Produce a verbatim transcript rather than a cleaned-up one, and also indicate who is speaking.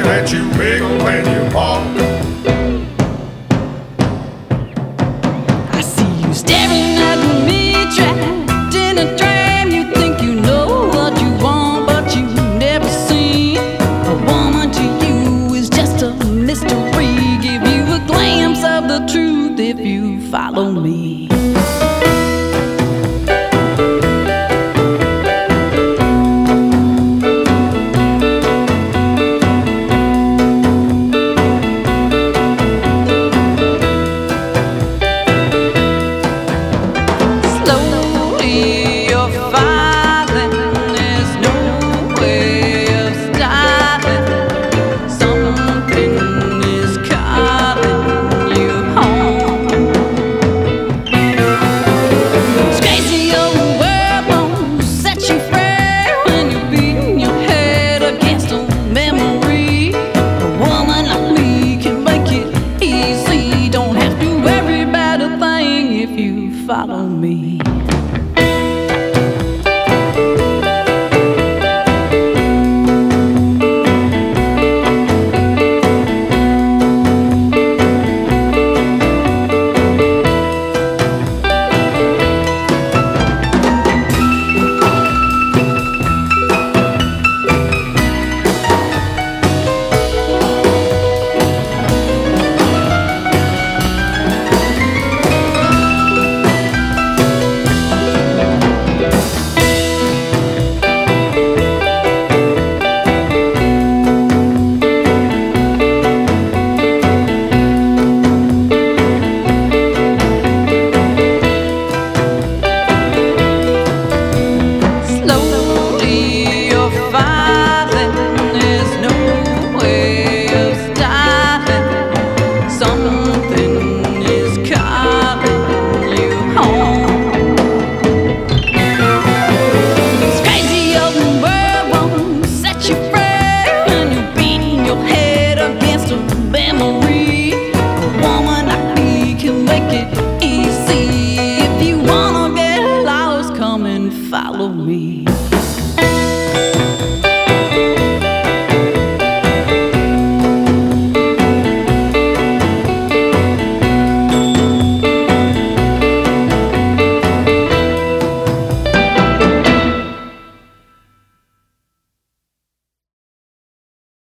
Speaker 1: that you wiggle when you walk.
Speaker 2: I see you staring at me, trapped in a dream. You think you know what you want, but you never seen. A woman to you is just a mystery. Give you a glimpse of the truth if you follow me.